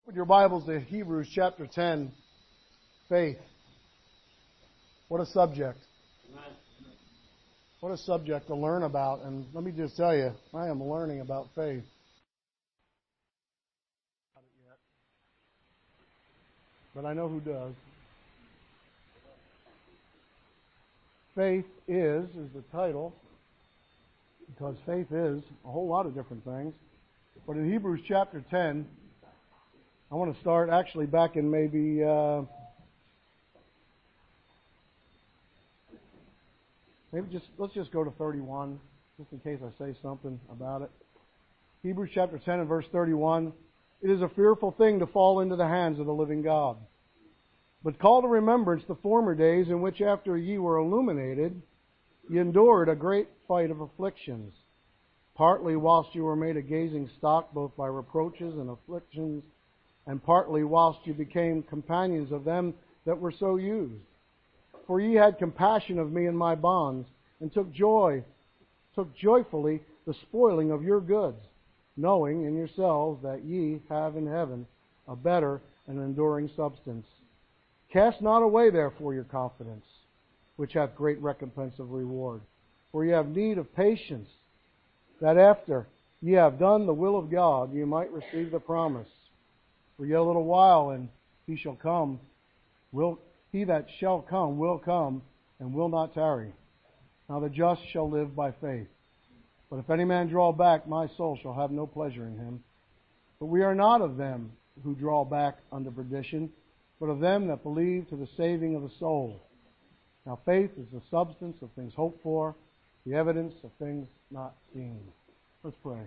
With your Bibles to Hebrews chapter 10, faith. What a subject. What a subject to learn about. And let me just tell you, I am learning about faith. But I know who does. Faith is the title, because faith is a whole lot of different things. But in Hebrews chapter 10, I want to start actually back in maybe let's just go to 31, just in case I say something about it. Hebrews chapter 10 and verse 31. It is a fearful thing to fall into the hands of the living God. But call to remembrance the former days in which after ye were illuminated, ye endured a great fight of afflictions, partly whilst you were made a gazing stock both by reproaches and afflictions, and partly whilst you became companions of them that were so used. For ye had compassion of me in my bonds, and took joyfully the spoiling of your goods, knowing in yourselves that ye have in heaven a better and enduring substance. Cast not away therefore your confidence, which hath great recompense of reward. For ye have need of patience, that after ye have done the will of God, ye might receive the promise. For yet a little while, and he shall come. He that shall come will come, and will not tarry. Now the just shall live by faith. But if any man draw back, my soul shall have no pleasure in him. But we are not of them who draw back unto perdition, but of them that believe to the saving of the soul. Now faith is the substance of things hoped for, the evidence of things not seen. Let's pray.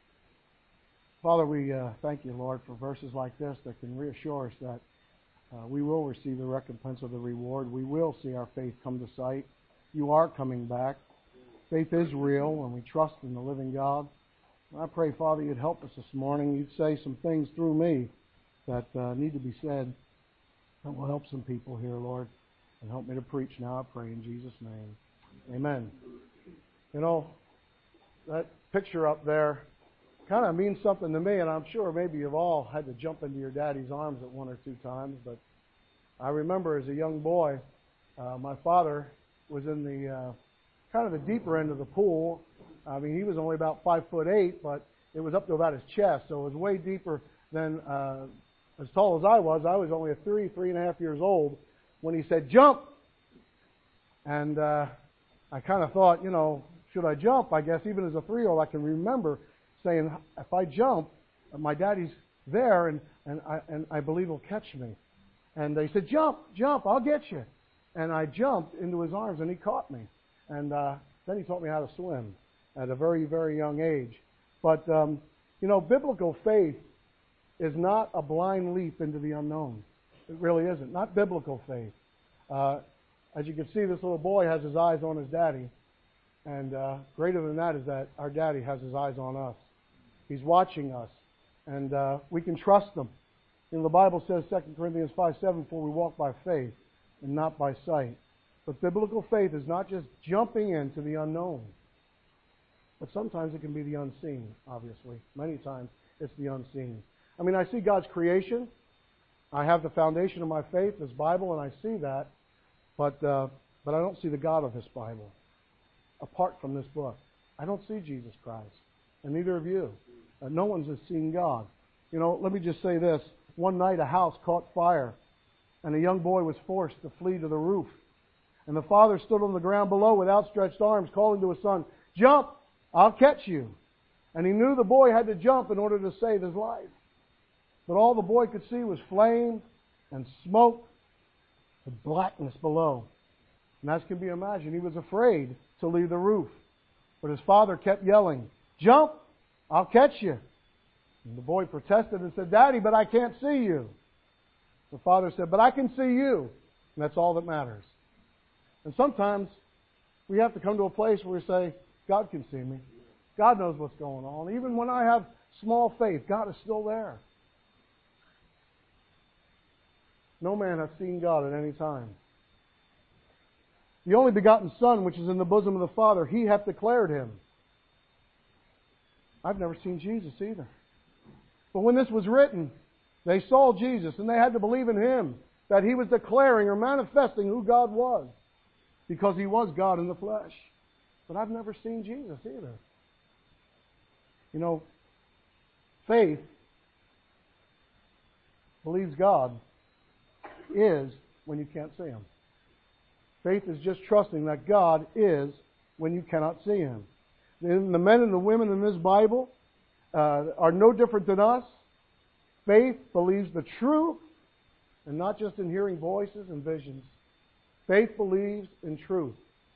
Father, we thank you, Lord, for verses like this that can reassure us that we will receive the recompense of the reward. We will see our faith come to sight. You are coming back. Faith is real, and we trust in the living God. And I pray, Father, you'd help us this morning. You'd say some things through me that need to be said that will help some people here, Lord. And help me to preach now, I pray in Jesus' name. Amen. You know, that picture up there kind of means something to me, and I'm sure maybe you've all had to jump into your daddy's arms at one or two times, but I remember as a young boy, my father was in the kind of the deeper end of the pool. I mean, he was only about 5'8", but it was up to about his chest, so it was way deeper than as tall as I was. I was only 3.5 years old when he said, "Jump!" And I kind of thought, you know, should I jump? I guess even as a 3-year-old, I can remember saying, if I jump, my daddy's there, and I believe he'll catch me. And they said, "Jump, jump, I'll get you." And I jumped into his arms, and he caught me. And then he taught me how to swim at a very, very young age. But, you know, biblical faith is not a blind leap into the unknown. It really isn't. Not biblical faith. As you can see, this little boy has his eyes on his daddy. And greater than that is that our daddy has his eyes on us. He's watching us. And we can trust him. You know, the Bible says, 2 Corinthians 5:7, for we walk by faith and not by sight. But biblical faith is not just jumping into the unknown. But sometimes it can be the unseen, obviously. Many times it's the unseen. I mean, I see God's creation. I have the foundation of my faith, this Bible, and I see that. But I don't see the God of this Bible apart from this book. I don't see Jesus Christ. And neither of you. No one's seen God. You know, let me just say this. One night a house caught fire, and a young boy was forced to flee to the roof. And the father stood on the ground below with outstretched arms, calling to his son, "Jump, I'll catch you." And he knew the boy had to jump in order to save his life. But all the boy could see was flame and smoke and blackness below. And as can be imagined, he was afraid to leave the roof. But his father kept yelling, "Jump, I'll catch you." And the boy protested and said, "Daddy, but I can't see you." The father said, "But I can see you." And that's all that matters. And sometimes we have to come to a place where we say, God can see me. God knows what's going on. Even when I have small faith, God is still there. No man hath seen God at any time. The only begotten Son, which is in the bosom of the Father, He hath declared Him. I've never seen Jesus either. But when this was written, They saw Jesus and they had to believe in Him, that He was declaring or manifesting who God was, because He was God in the flesh. But I've never seen Jesus either. You know, faith believes God is when you can't see Him. Faith is just trusting that God is when you cannot see Him. And the men and the women in this Bible are no different than us. Faith believes the truth, and not just in hearing voices and visions. Faith believes in truth.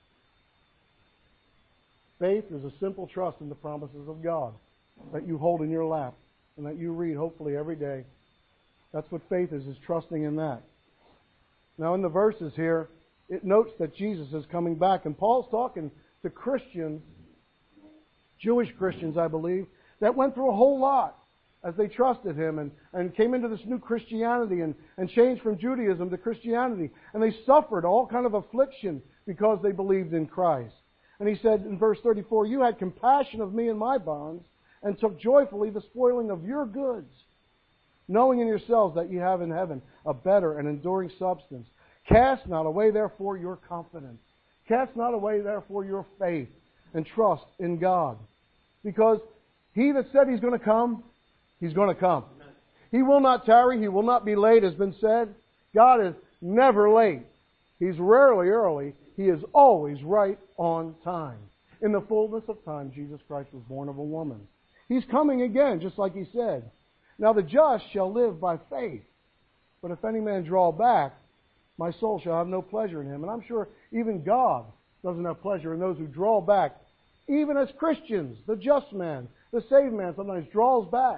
Faith is a simple trust in the promises of God that you hold in your lap and that you read hopefully every day. That's what faith is trusting in that. Now in the verses here, it notes that Jesus is coming back. And Paul's talking to Christians, Jewish Christians, I believe, that went through a whole lot as they trusted Him and came into this new Christianity and changed from Judaism to Christianity. And they suffered all kind of affliction because they believed in Christ. And he said in verse 34, "You had compassion of me and my bonds, and took joyfully the spoiling of your goods, knowing in yourselves that you have in heaven a better and enduring substance. Cast not away therefore your confidence. Cast not away therefore your faith, and trust in God. Because He that said He's going to come, He's going to come. He will not tarry. He will not be late, has been said. God is never late. He's rarely early. He is always right on time. In the fullness of time, Jesus Christ was born of a woman. He's coming again, just like He said. Now the just shall live by faith. But if any man draw back, my soul shall have no pleasure in him. And I'm sure even God doesn't have pleasure in those who draw back. Even as Christians, the just man, the saved man sometimes draws back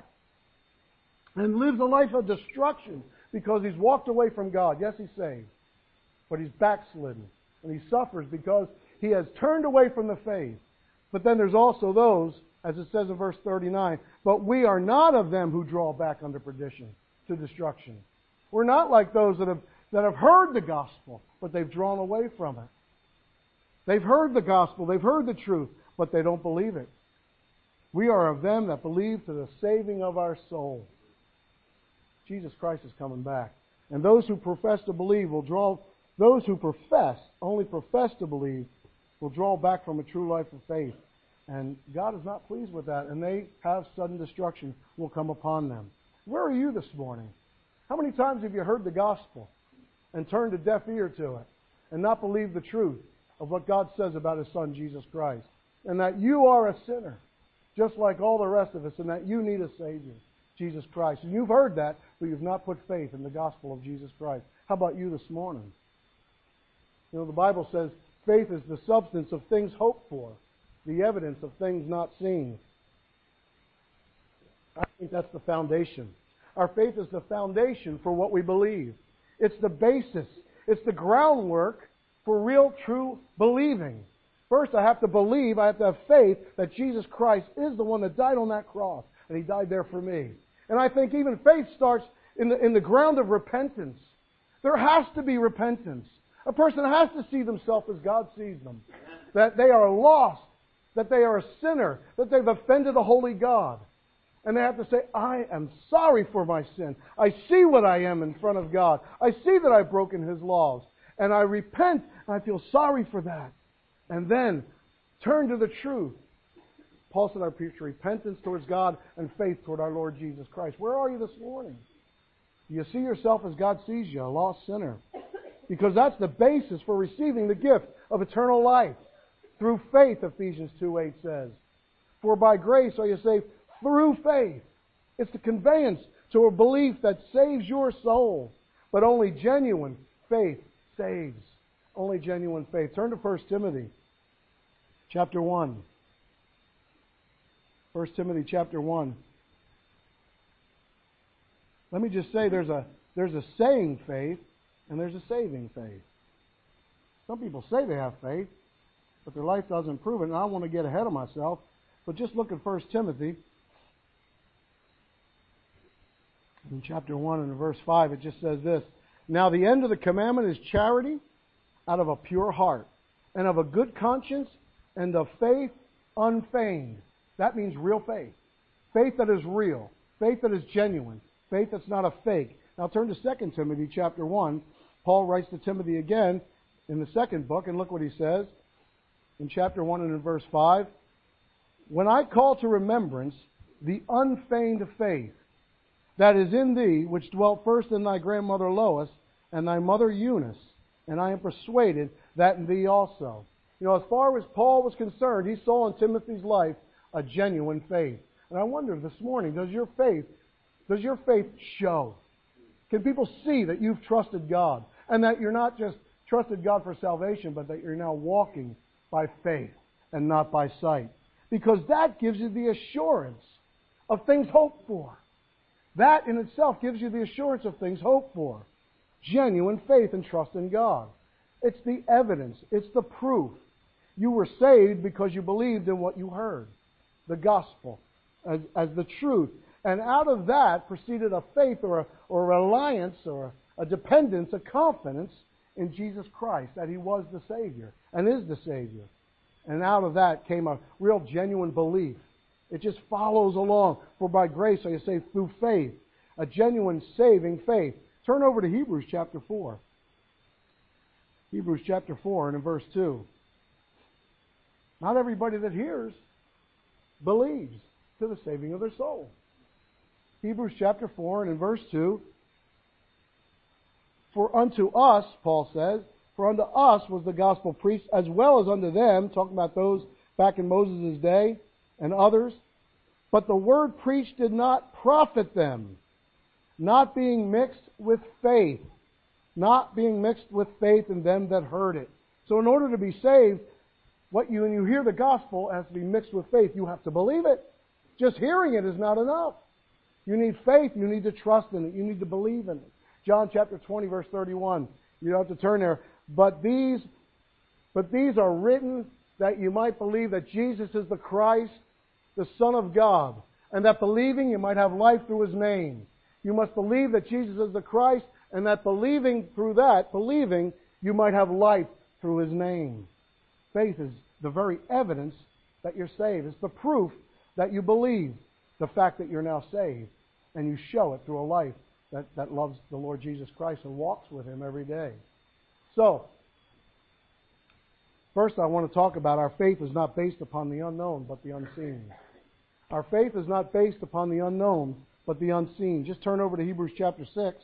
and lives a life of destruction because he's walked away from God. Yes, he's saved, but he's backslidden. And he suffers because he has turned away from the faith. But then there's also those, as it says in verse 39, but we are not of them who draw back unto perdition, to destruction. We're not like those that have heard the gospel, but they've drawn away from it. They've heard the gospel, they've heard the truth, but they don't believe it. We are of them that believe to the saving of our soul. Jesus Christ is coming back. And those who profess to believe will draw, those who only profess to believe, will draw back from a true life of faith. And God is not pleased with that, and they have sudden destruction will come upon them. Where are you this morning? How many times have you heard the gospel and turned a deaf ear to it and not believed the truth of what God says about His Son, Jesus Christ, and that you are a sinner, just like all the rest of us, and that you need a Savior, Jesus Christ? And you've heard that, but you've not put faith in the gospel of Jesus Christ. How about you this morning? You know, the Bible says faith is the substance of things hoped for, the evidence of things not seen. I think that's the foundation. Our faith is the foundation for what we believe. It's the basis. It's the groundwork for real, true believing. First, I have to believe, I have to have faith that Jesus Christ is the one that died on that cross, and He died there for me. And I think even faith starts in the ground of repentance. There has to be repentance. A person has to see themselves as God sees them. That they are lost, that they are a sinner, that they've offended a holy God. And they have to say, I am sorry for my sin. I see what I am in front of God. I see that I've broken His laws. And I repent, and I feel sorry for that. And then turn to the truth. Paul said I preach repentance towards God and faith toward our Lord Jesus Christ. Where are you this morning? Do you see yourself as God sees you, a lost sinner? Because that's the basis for receiving the gift of eternal life. Through faith, Ephesians 2:8 says. For by grace are you saved through faith. It's the conveyance to a belief that saves your soul. But only genuine faith saves. Only genuine faith. Turn to 1 Timothy chapter 1. 1 Timothy chapter 1. Let me just say there's a saying faith and there's a saving faith. Some people say they have faith, but their life doesn't prove it. And I don't want to get ahead of myself, but just look at 1 Timothy. In chapter 1 and verse 5, it just says this. Now the end of the commandment is charity out of a pure heart, and of a good conscience, and of faith unfeigned. That means real faith. Faith that is real. Faith that is genuine. Faith that's not a fake. Now turn to 2 Timothy chapter 1. Paul writes to Timothy again in the second book, and look what he says in chapter 1 and in verse 5. When I call to remembrance the unfeigned faith that is in thee, which dwelt first in thy grandmother Lois and thy mother Eunice, and I am persuaded that in thee also. You know, as far as Paul was concerned, he saw in Timothy's life a genuine faith. And I wonder this morning, does your faith show? Can people see that you've trusted God and that you're not just trusted God for salvation, but that you're now walking by faith and not by sight? Because that gives you the assurance of things hoped for. That in itself gives you the assurance of things hoped for. Genuine faith and trust in God. It's the evidence. It's the proof. You were saved because you believed in what you heard. The gospel as the truth. And out of that proceeded a faith or a reliance or a dependence, a confidence in Jesus Christ, that He was the Savior and is the Savior. And out of that came a real genuine belief. It just follows along. For by grace are you saved through faith. A genuine saving faith. Turn over to Hebrews chapter 4. Hebrews chapter 4 and in verse 2. Not everybody that hears believes to the saving of their soul. Hebrews chapter 4 and in verse 2. For unto us, Paul says, for unto us was the gospel preached as well as unto them, talking about those back in Moses' day and others. But the word preached did not profit them, not being mixed with faith. Not being mixed with faith in them that heard it. So in order to be saved, when you hear the gospel, it has to be mixed with faith. You have to believe it. Just hearing it is not enough. You need faith. You need to trust in it. You need to believe in it. John chapter 20, verse 31. You don't have to turn there. But these are written that you might believe that Jesus is the Christ, the Son of God, and that believing you might have life through His name. You must believe that Jesus is the Christ, and that believing, you might have life through His name. Faith is the very evidence that you're saved. It's the proof that you believe the fact that you're now saved. And you show it through a life that loves the Lord Jesus Christ and walks with Him every day. So, first I want to talk about our faith is not based upon the unknown, but the unseen. Our faith is not based upon the unknown, but the unseen. Just turn over to Hebrews chapter 6.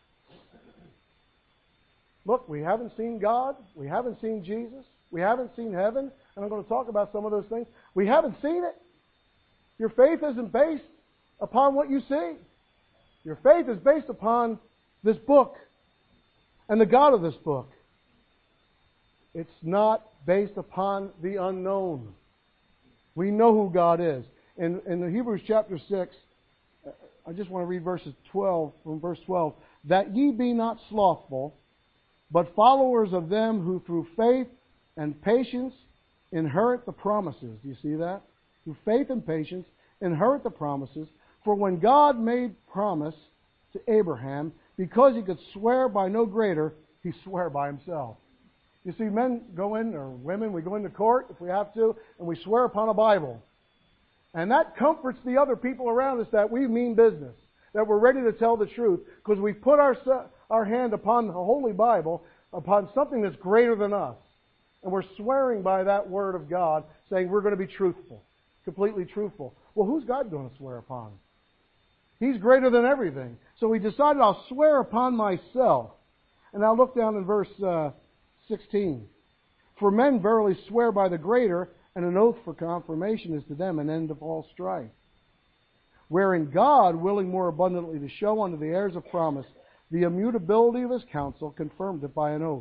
Look, we haven't seen God. We haven't seen Jesus. We haven't seen heaven. And I'm going to talk about some of those things. We haven't seen it. Your faith isn't based upon what you see. Your faith is based upon this book and the God of this book. It's not based upon the unknown. We know who God is. In the Hebrews chapter 6, I just want to read verse 12. That ye be not slothful, but followers of them who through faith and patience inherit the promises. Do you see that? Through faith and patience inherit the promises. For when God made promise to Abraham, because He could swear by no greater, He swore by Himself. You see, men go in, or women, we go into court if we have to, and we swear upon a Bible. And that comforts the other people around us that we mean business, that we're ready to tell the truth, because we put our hand upon the Holy Bible, upon something that's greater than us. And we're swearing by that Word of God, saying we're going to be truthful, completely truthful. Well, who's God going to swear upon? He's greater than everything. So we decided, I'll swear upon myself. And now look down in verse 16. For men verily swear by the greater, and an oath for confirmation is to them an end of all strife. Wherein God, willing more abundantly to show unto the heirs of promise the immutability of His counsel, confirmed it by an oath.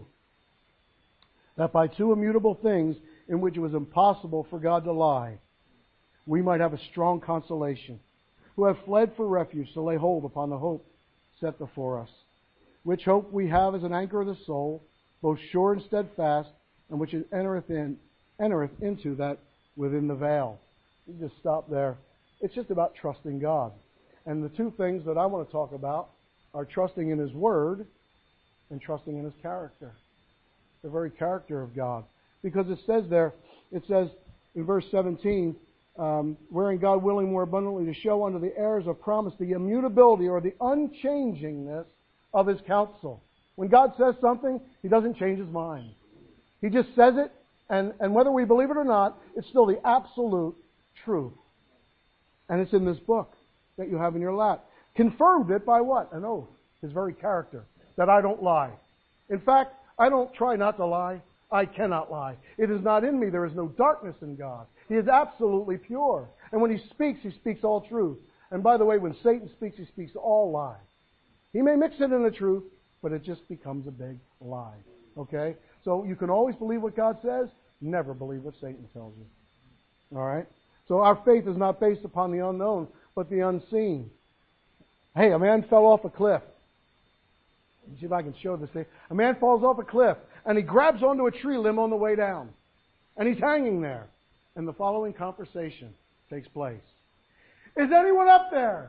That by two immutable things, in which it was impossible for God to lie, we might have a strong consolation, who have fled for refuge to lay hold upon the hope set before us. Which hope we have as an anchor of the soul, both sure and steadfast, and which entereth into that within the veil. You just stop there. It's just about trusting God. And the two things that I want to talk about are trusting in His Word and trusting in His character. The very character of God. Because it says in verse 17, wherein God willing more abundantly to show unto the heirs of promise the immutability or the unchangingness of His counsel. When God says something, He doesn't change His mind. He just says it, and whether we believe it or not, it's still the absolute truth. And it's in this book that you have in your lap. Confirmed it by what? An oath. His very character. That I don't lie. In fact, I don't try not to lie. I cannot lie. It is not in me. There is no darkness in God. He is absolutely pure. And when He speaks all truth. And by the way, when Satan speaks, he speaks all lies. He may mix it in the truth, but it just becomes a big lie. Okay? So you can always believe what God says, never believe what Satan tells you. All right? So our faith is not based upon the unknown, but the unseen. Hey, a man fell off a cliff. Let me see if I can show this thing. A man falls off a cliff, and he grabs onto a tree limb on the way down. And he's hanging there. And the following conversation takes place. Is anyone up there?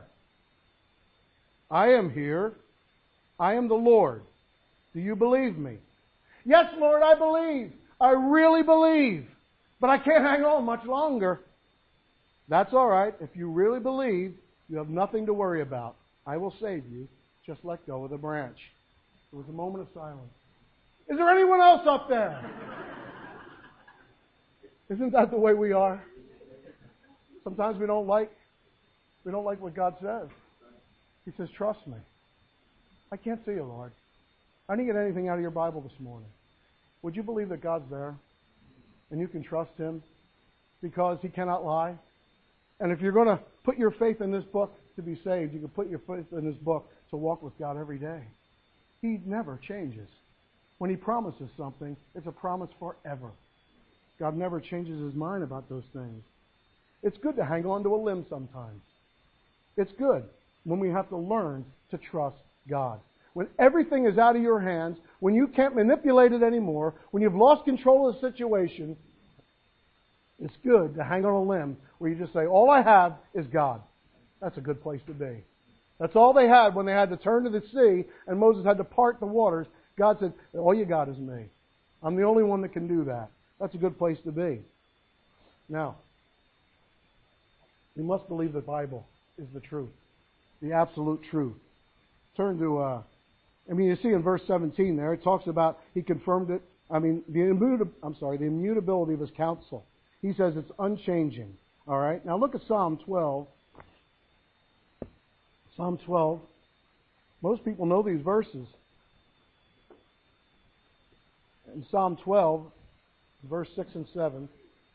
I am here. I am the Lord. Do you believe me? Yes, Lord, I believe. I really believe. But I can't hang on much longer. That's all right. If you really believe, you have nothing to worry about. I will save you. Just let go of the branch. There was a moment of silence. Is there anyone else up there? Isn't that the way we are? Sometimes we don't like what God says. He says, trust me. I can't see you, Lord. I didn't get anything out of your Bible this morning. Would you believe that God's there? And you can trust Him because He cannot lie? And if you're going to put your faith in this book to be saved, you can put your faith in this book to walk with God every day. He never changes. When He promises something, it's a promise forever. God never changes His mind about those things. It's good to hang on to a limb sometimes. It's good when we have to learn to trust God. When everything is out of your hands, when you can't manipulate it anymore, when you've lost control of the situation, it's good to hang on a limb where you just say, all I have is God. That's a good place to be. That's all they had when they had to turn to the sea and Moses had to part the waters. God said, all you got is me. I'm the only one that can do that. That's a good place to be. Now, we must believe the Bible is the truth, the absolute truth. Turn to, you see in verse 17 there, it talks about He confirmed it. The immutability of His counsel. He says it's unchanging. All right. Now look at Psalm 12. Psalm 12. Most people know these verses. In Psalm 12, verse 6 and 7.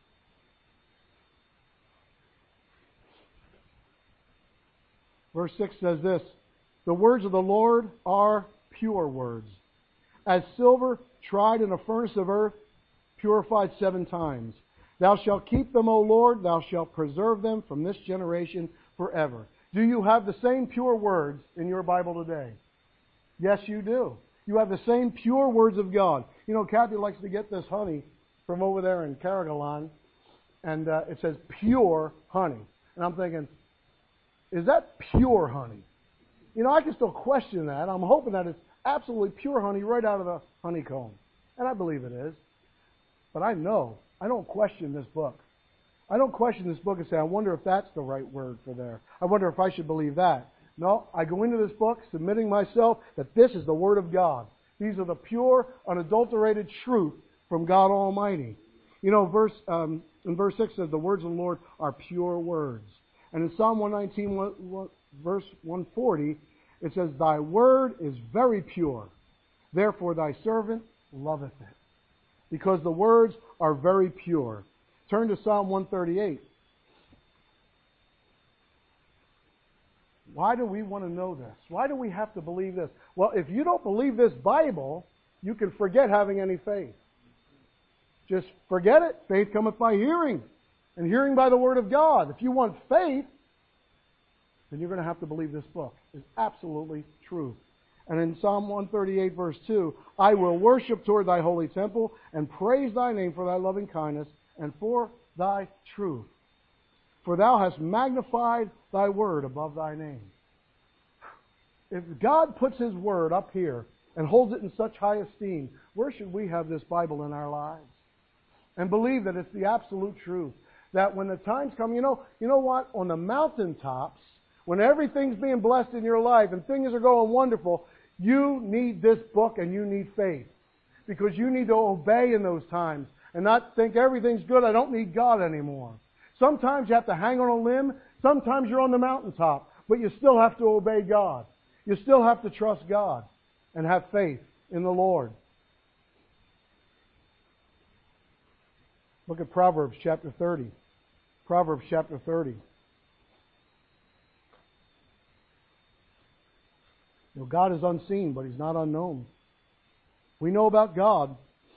Verse 6 says this, the words of the Lord are pure words, as silver tried in a furnace of earth, purified 7 times. Thou shalt keep them, O Lord, thou shalt preserve them from this generation forever. Do you have the same pure words in your Bible today? Yes, you do. You have the same pure words of God. You know, Kathy likes to get this honey from over there in Carrigaline, and it says pure honey. And I'm thinking, is that pure honey? You know, I can still question that. I'm hoping that it's absolutely pure honey right out of the honeycomb. And I believe it is. But I know. I don't question this book. I don't question this book and say, I wonder if that's the right word for there. I wonder if I should believe that. No, I go into this book submitting myself that this is the Word of God. These are the pure, unadulterated truth from God Almighty. You know, in verse 6 says, the words of the Lord are pure words. And in Psalm 119, verse 140, it says, thy word is very pure. Therefore thy servant loveth it. Because the words are very pure. Turn to Psalm 138. Why do we want to know this? Why do we have to believe this? Well, if you don't believe this Bible, you can forget having any faith. Just forget it. Faith cometh by hearing, and hearing by the Word of God. If you want faith, then you're going to have to believe this book is absolutely true. And in Psalm 138, verse 2, I will worship toward thy holy temple and praise thy name for thy loving kindness and for thy truth. For thou hast magnified thy word above thy name. If God puts His word up here and holds it in such high esteem, where should we have this Bible in our lives? And believe that it's the absolute truth. that when the times come, you know what? On the mountaintops, when everything's being blessed in your life and things are going wonderful, you need this book and you need faith. Because you need to obey in those times and not think everything's good, I don't need God anymore. Sometimes you have to hang on a limb. Sometimes you're on the mountaintop. But you still have to obey God. You still have to trust God and have faith in the Lord. Look at Proverbs chapter 30. Proverbs chapter 30. You know, God is unseen, but He's not unknown. We know about God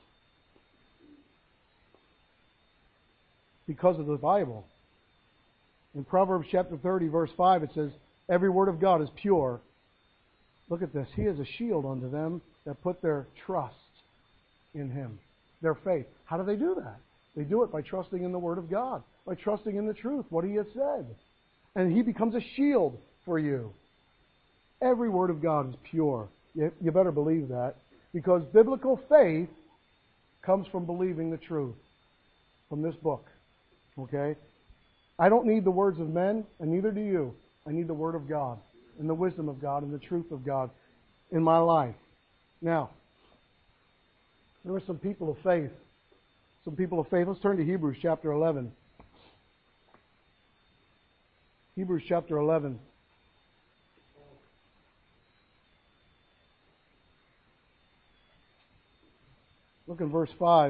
because of the Bible. In Proverbs chapter 30, verse 5, it says, every word of God is pure. Look at this. He is a shield unto them that put their trust in Him, their faith. How do they do that? They do it by trusting in the Word of God, by trusting in the truth, what He has said. And He becomes a shield for you. Every word of God is pure. You better believe that. Because biblical faith comes from believing the truth from this book. Okay? I don't need the words of men, and neither do you. I need the Word of God, and the wisdom of God, and the truth of God in my life. Now, there are some people of faith. Some people of faith. Let's turn to Hebrews chapter 11. Hebrews chapter 11. Look in verse 5.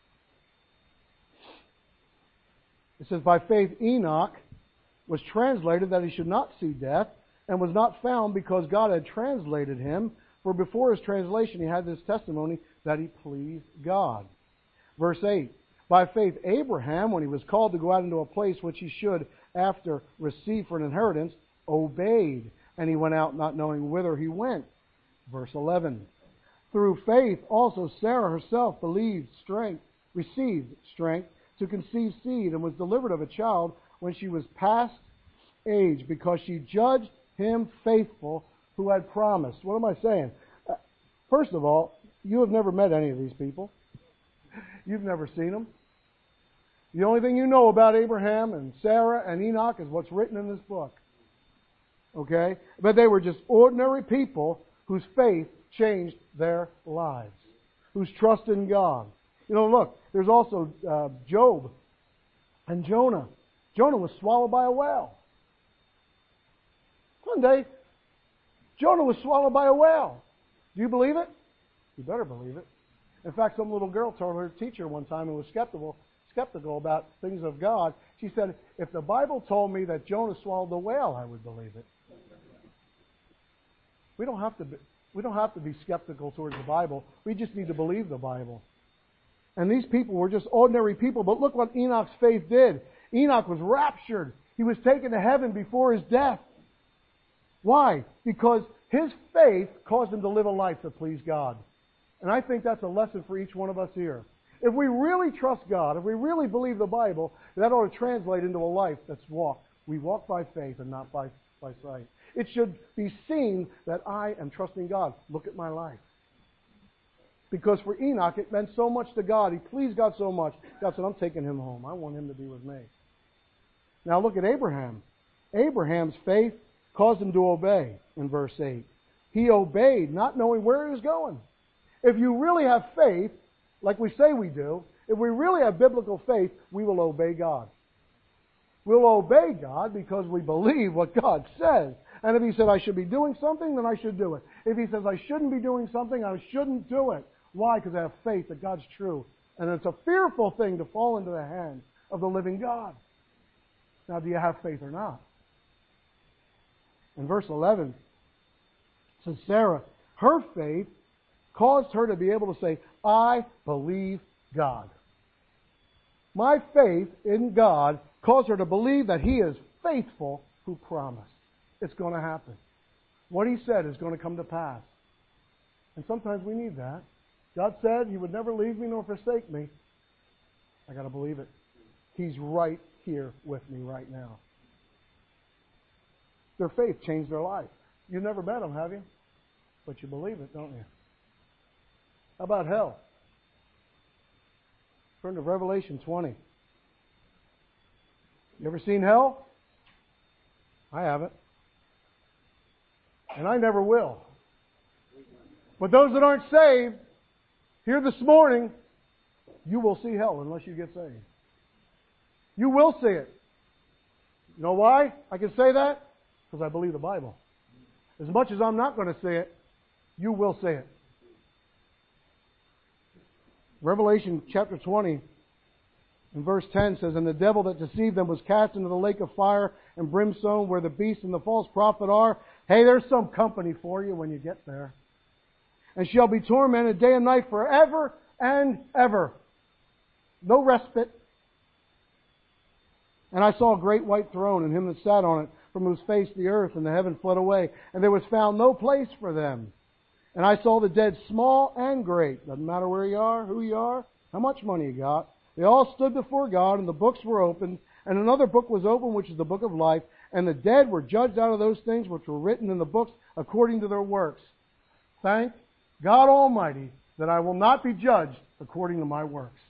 It says, by faith Enoch was translated that he should not see death, and was not found because God had translated him. For before his translation he had this testimony that he pleased God. Verse 8. By faith Abraham, when he was called to go out into a place which he should after receive for an inheritance, obeyed, and he went out not knowing whither he went. Verse 11. Through faith also Sarah herself received strength to conceive seed, and was delivered of a child when she was past age, because she judged him faithful who had promised. What am I saying? First of all, you have never met any of these people. You've never seen them. The only thing you know about Abraham and Sarah and Enoch is what's written in this book. Okay? But they were just ordinary people whose faith changed their lives, whose trust in God. You know, look, there's also Job and Jonah. Jonah was swallowed by a whale. One day, Jonah was swallowed by a whale. Do you believe it? You better believe it. In fact, some little girl told her teacher one time who was skeptical about things of God, she said, if the Bible told me that Jonah swallowed the whale, I would believe it. We don't have to be skeptical towards the Bible. We just need to believe the Bible. And these people were just ordinary people. But look what Enoch's faith did. Enoch was raptured. He was taken to heaven before his death. Why? Because his faith caused him to live a life that pleased God. And I think that's a lesson for each one of us here. If we really trust God, if we really believe the Bible, that ought to translate into a life that's walked. We walk by faith and not by sight. It should be seen that I am trusting God. Look at my life. Because for Enoch, it meant so much to God. He pleased God so much. God said, I'm taking him home. I want him to be with me. Now look at Abraham. Abraham's faith caused him to obey in verse 8. He obeyed, not knowing where he was going. If you really have faith, like we say we do, if we really have biblical faith, we will obey God. We'll obey God because we believe what God says. And if He said I should be doing something, then I should do it. If He says I shouldn't be doing something, I shouldn't do it. Why? Because I have faith that God's true. And it's a fearful thing to fall into the hands of the living God. Now, do you have faith or not? In verse 11, it says Sarah, her faith caused her to be able to say, I believe God. My faith in God caused her to believe that He is faithful who promised. It's going to happen. What He said is going to come to pass. And sometimes we need that. God said He would never leave me nor forsake me. I got to believe it. He's right here with me right now. Their faith changed their life. You've never met them, have you? But you believe it, don't you? How about hell? Turn to Revelation 20. You ever seen hell? I haven't. And I never will. But those that aren't saved, here this morning, you will see hell unless you get saved. You will see it. You know why I can say that? Because I believe the Bible. As much as I'm not going to see it, you will see it. Revelation chapter 20 and verse 10 says, "And the devil that deceived them was cast into the lake of fire and brimstone where the beast and the false prophet are." Hey, there's some company for you when you get there. "And shall be tormented day and night forever and ever." No respite. "And I saw a great white throne and him that sat on it, from whose face the earth and the heaven fled away. And there was found no place for them. And I saw the dead, small and great." Doesn't matter where you are, who you are, how much money you got. "They all stood before God, and the books were opened. And another book was opened, which is the book of life. And the dead were judged out of those things which were written in the books according to their works." Thank God Almighty that I will not be judged according to my works.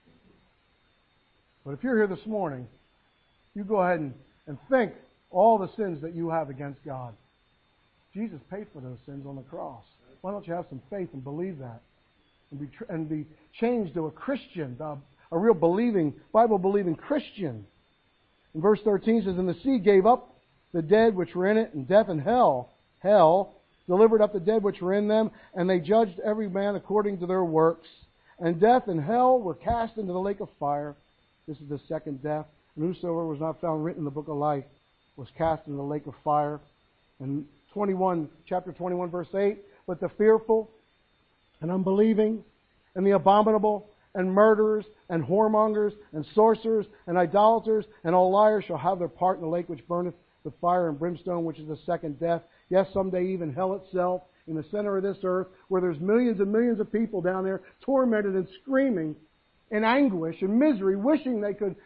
But if you're here this morning, you go ahead and think all the sins that you have against God. Jesus paid for those sins on the cross. Why don't you have some faith and believe that? And be changed to a Christian, a real believing, Bible-believing Christian. In verse 13 it says, "And the sea gave up the dead which were in it, and death and hell delivered up the dead which were in them, and they judged every man according to their works. And death and hell were cast into the lake of fire." This is the second death. "And whosoever was not found written in the book of life was cast into the lake of fire." And chapter 21, verse 8, "But the fearful and unbelieving and the abominable and murderers and whoremongers and sorcerers and idolaters and all liars shall have their part in the lake which burneth with fire and brimstone, which is the second death. Yes, someday even hell itself, in the center of this earth, where there's millions and millions of people down there tormented and screaming in anguish and misery, wishing they could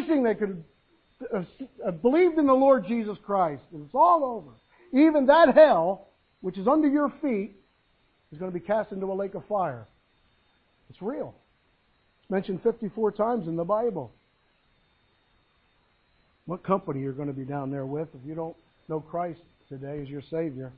believed in the Lord Jesus Christ. And it's all over. Even that hell, which is under your feet, is going to be cast into a lake of fire. It's real. It's mentioned 54 times in the Bible. What company you're going to be down there with if you don't know Christ today as your Savior?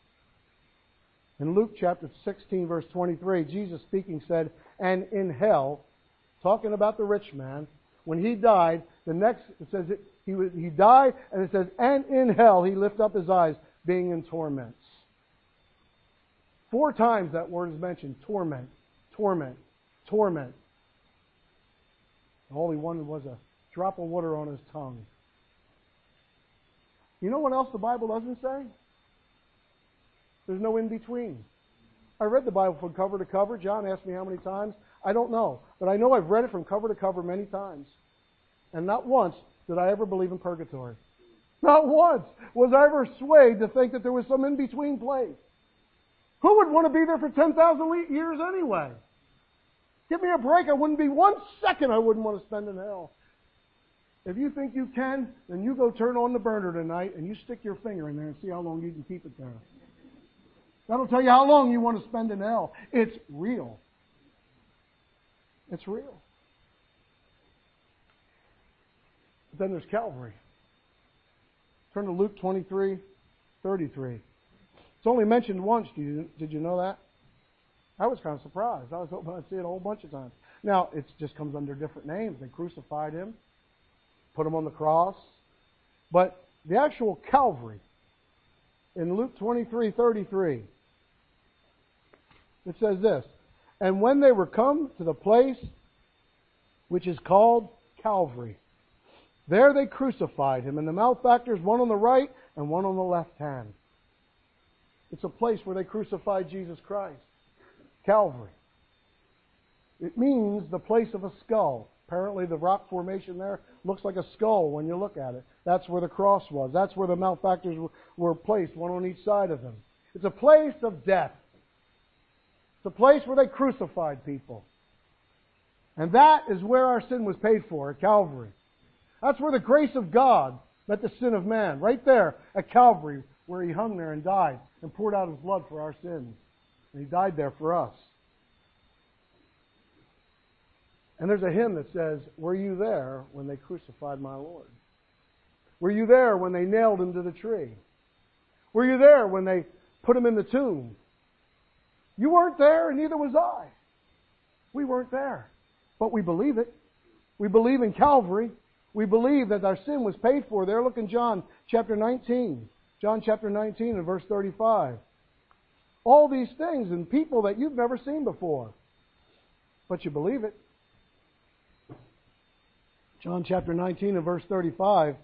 In Luke chapter 16, verse 23, Jesus speaking said, "And in hell," talking about the rich man, when he died, it says he died, and it says, "And in hell he lifted up his eyes, being in torments." 4 times that word is mentioned: torment, torment, torment. All he wanted was a drop of water on his tongue. You know what else the Bible doesn't say? There's no in between. I read the Bible from cover to cover. John asked me how many times. I don't know. But I know I've read it from cover to cover many times. And not once did I ever believe in purgatory. Not once was I ever swayed to think that there was some in-between place. Who would want to be there for 10,000 years anyway? Give me a break. I wouldn't be 1 second I wouldn't want to spend in hell. If you think you can, then you go turn on the burner tonight and you stick your finger in there and see how long you can keep it there. That'll tell you how long you want to spend in hell. It's real. It's real. But then there's Calvary. Turn to Luke 23:33. It's only mentioned once. Did you know that? I was kind of surprised. I was hoping I'd see it a whole bunch of times. Now, it just comes under different names. They crucified him, put him on the cross. But the actual Calvary, in Luke 23:33, it says this, "And when they were come to the place which is called Calvary, there they crucified him, and the malefactors, one on the right and one on the left hand." It's a place where they crucified Jesus Christ. Calvary. It means the place of a skull. Apparently the rock formation there looks like a skull when you look at it. That's where the cross was. That's where the malefactors were placed, one on each side of them. It's a place of death. It's a place where they crucified people. And that is where our sin was paid for, at Calvary. That's where the grace of God met the sin of man, right there at Calvary, where He hung there and died and poured out His blood for our sins. And He died there for us. And there's a hymn that says, "Were you there when they crucified my Lord?" Were you there when they nailed him to the tree? Were you there when they put him in the tomb? You weren't there, and neither was I. We weren't there. But we believe it. We believe in Calvary. We believe that our sin was paid for there. Look in John chapter 19. John chapter 19 and verse 35. All these things and people that you've never seen before. But you believe it. John chapter 19 and verse 35.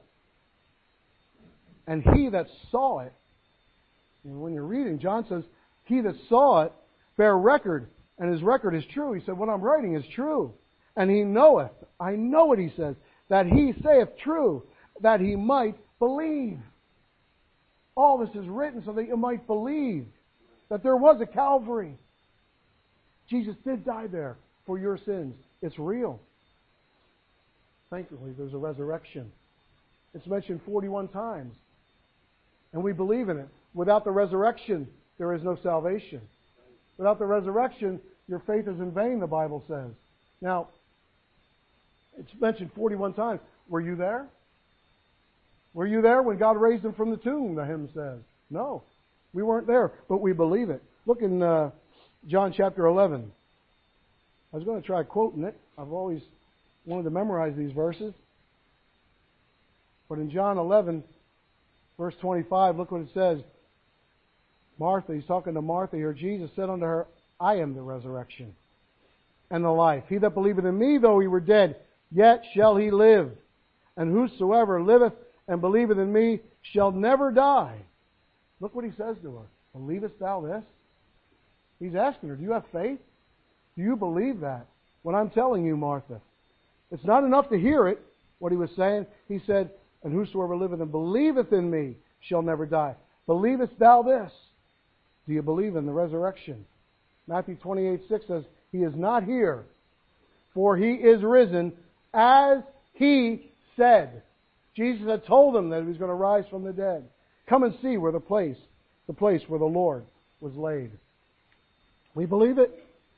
And he that saw it, and when you're reading, John says, he that saw it bear record, and his record is true. He said, what I'm writing is true. And he knoweth, I know what he says, that he saith true, that he might believe. All this is written so that you might believe that there was a Calvary. Jesus did die there for your sins. It's real. Thankfully, there's a resurrection. It's mentioned 41 times. And we believe in it. Without the resurrection, there is no salvation. Without the resurrection, your faith is in vain, the Bible says. Now, it's mentioned 41 times. Were you there? Were you there when God raised him from the tomb, the hymn says? No, we weren't there, but we believe it. Look in John chapter 11. I was going to try quoting it. I've always wanted to memorize these verses. But in John 11, verse 25, look what it says. Martha, he's talking to Martha here. Jesus said unto her, I am the resurrection and the life. He that believeth in me, though he were dead, yet shall he live. And whosoever liveth and believeth in me shall never die. Look what he says to her. Believest thou this? He's asking her, do you have faith? Do you believe that? What I'm telling you, Martha. It's not enough to hear it, what he was saying. He said, and whosoever liveth and believeth in me shall never die. Believest thou this? Do you believe in the resurrection? Matthew 28:6 says, he is not here, for he is risen, as he said. Jesus had told them that he was going to rise from the dead. Come and see where the place where the Lord was laid. We believe it.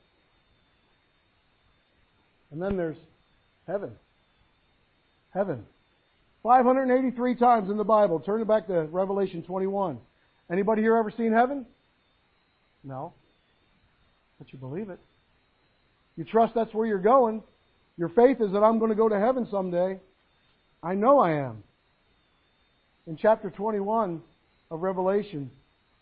And then there's heaven. Heaven. 583 times in the Bible. Turn it back to Revelation 21. Anybody here ever seen heaven? No. But you believe it. You trust that's where you're going. Your faith is that I'm going to go to heaven someday. I know I am. In chapter 21 of Revelation,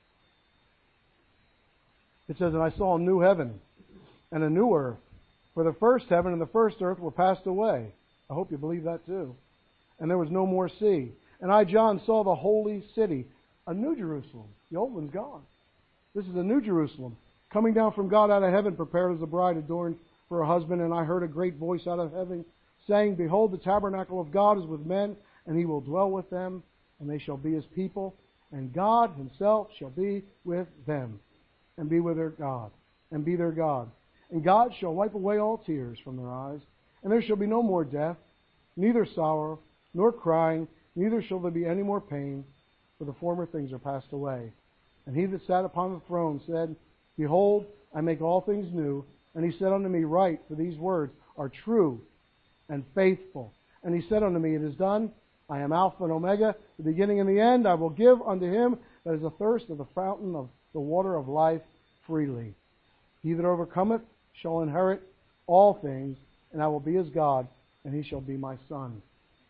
it says, and I saw a new heaven and a new earth. For the first heaven and the first earth were passed away. I hope you believe that too. And there was no more sea. And I, John, saw the holy city, a new Jerusalem. The old one's gone. This is a new Jerusalem, coming down from God out of heaven, prepared as a bride adorned for her husband. And I heard a great voice out of heaven, saying, behold, the tabernacle of God is with men, and he will dwell with them, and they shall be his people. And God himself shall be with them, and be with their God, and be their God. And God shall wipe away all tears from their eyes, and there shall be no more death, neither sorrow, nor crying, neither shall there be any more pain, for the former things are passed away. And he that sat upon the throne said, behold, I make all things new. And he said unto me, write, for these words are true and faithful. And he said unto me, it is done. I am Alpha and Omega, the beginning and the end. I will give unto him that is athirst of the fountain of the water of life freely. He that overcometh shall inherit all things, and I will be his God, and he shall be my son.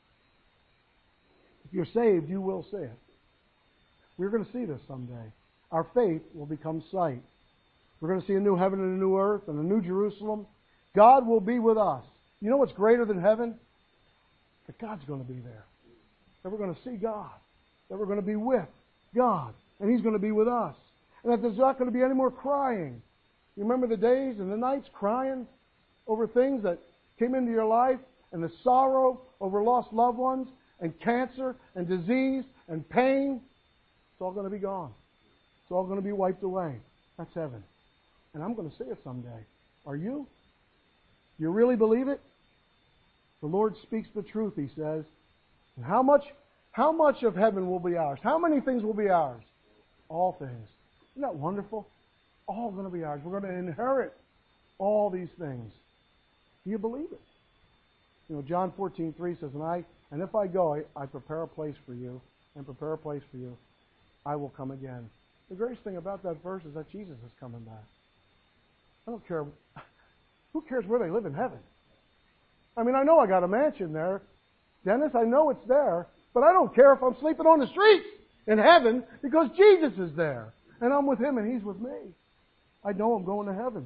If you're saved, you will see it. We're going to see this someday. Our faith will become sight. We're going to see a new heaven and a new earth and a new Jerusalem. God will be with us. You know what's greater than heaven? That God's going to be there. That we're going to see God. That we're going to be with God. And he's going to be with us. And that there's not going to be any more crying. You remember the days and the nights crying over things that came into your life, and the sorrow over lost loved ones, and cancer, and disease, and pain? It's all going to be gone. It's all going to be wiped away. That's heaven. And I'm going to see it someday. Are you? You really believe it? The Lord speaks the truth, he says. And how much of heaven will be ours? How many things will be ours? All things. Isn't that wonderful? All going to be ours. We're going to inherit all these things. Do you believe it? You know, John 14:3 says, and I And if I go, I prepare a place for you, and prepare a place for you, I will come again. The greatest thing about that verse is that Jesus is coming back. I don't care. Who cares where they live in heaven? I mean, I know I got a mansion there. Dennis, I know it's there. But I don't care if I'm sleeping on the streets in heaven because Jesus is there. And I'm with Him and He's with me. I know I'm going to heaven.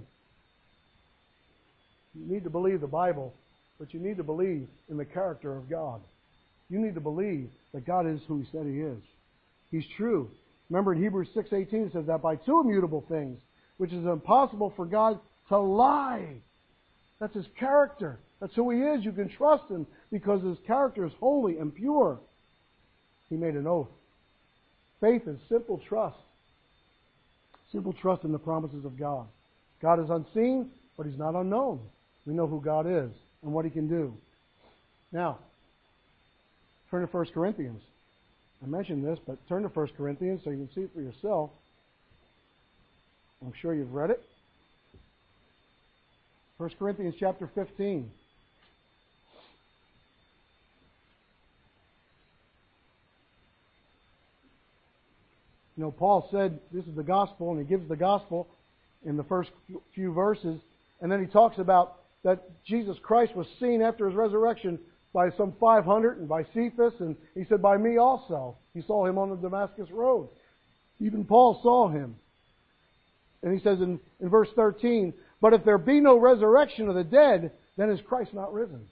You need to believe the Bible, but you need to believe in the character of God. You need to believe that God is who He said He is. He's true. Remember in Hebrews 6:18 it says that by two immutable things, which is impossible for God to lie. That's His character. That's who He is. You can trust Him because His character is holy and pure. He made an oath. Faith is simple trust. Simple trust in the promises of God. God is unseen, but He's not unknown. We know who God is and what He can do. Now, turn to 1 Corinthians. I mentioned this, but turn to 1 Corinthians so you can see it for yourself. I'm sure you've read it. 1 Corinthians chapter 15. You know, Paul said this is the gospel, and he gives the gospel in the first few verses, and then he talks about that Jesus Christ was seen after His resurrection by some 500 and by Cephas, and he said, by me also. He saw Him on the Damascus road. Even Paul saw Him. And he says in verse 13, but if there be no resurrection of the dead, then is Christ not risen.